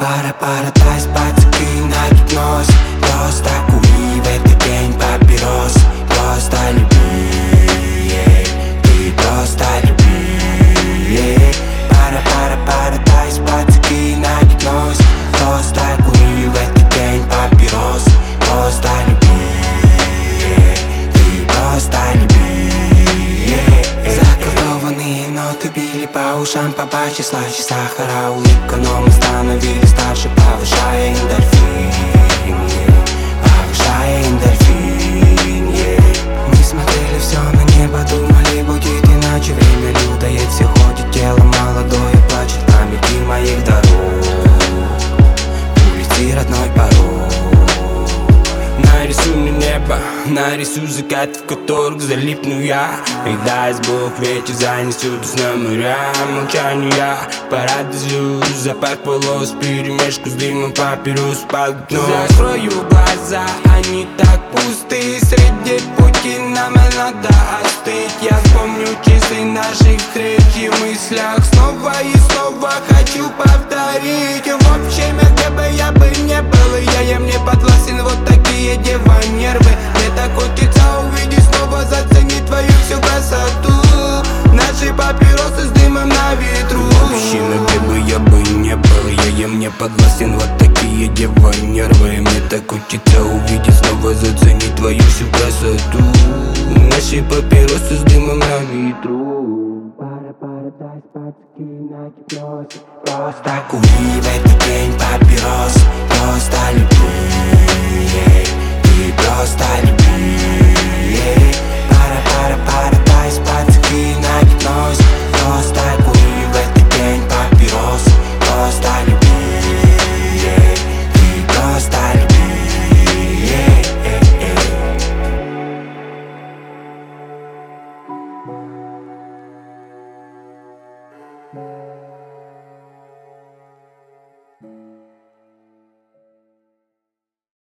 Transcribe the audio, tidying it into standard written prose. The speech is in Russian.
Парадайз, пацаки на гипнозе. Просто кури в этот день папирос. Просто люби, ты просто люби. Парадайз, пацаки на гипнозе. Просто кури в этот день папирос. Просто люби, ты просто люби. Заколдованные ноты били по ушам, побачи слаще сахара улыбка, но мы становились старше, повышая эндорфин, повышая эндорфин. Мы смотрели все на небо, думали будет иначе. Время лютое, все ходит, тело молодое плачет. Памяти моих дорог, улицы родной порог. Нарисуй мне небо, нарисуй закат, в которых залипну я. И даст Бог, ветер занесет с моря. Молчание, парадизлю, запах волос, перемешку с дымом папирос под нос. Закрою глаза, они так пусты. Среди пути нам и надо остыть. Я вспомню часы наших встреч и в мыслях снова и снова хочу повторить. В общем, где бы я бы не был, я ем не подвластен, вот такие дева нервы. Мне так хочется увидеть снова, заценить твою всю красоту. Наши папиросы с дымом на ветру. В общем, где бы я бы не был, я ем не подвластен, вот такие дева нервы. Мне так хочется увидеть снова, заценить твою всю красоту. Наши папиросы с дымом на ветру. Парадайз, пацаки на гипнозе. Просто кури в этот день папирос.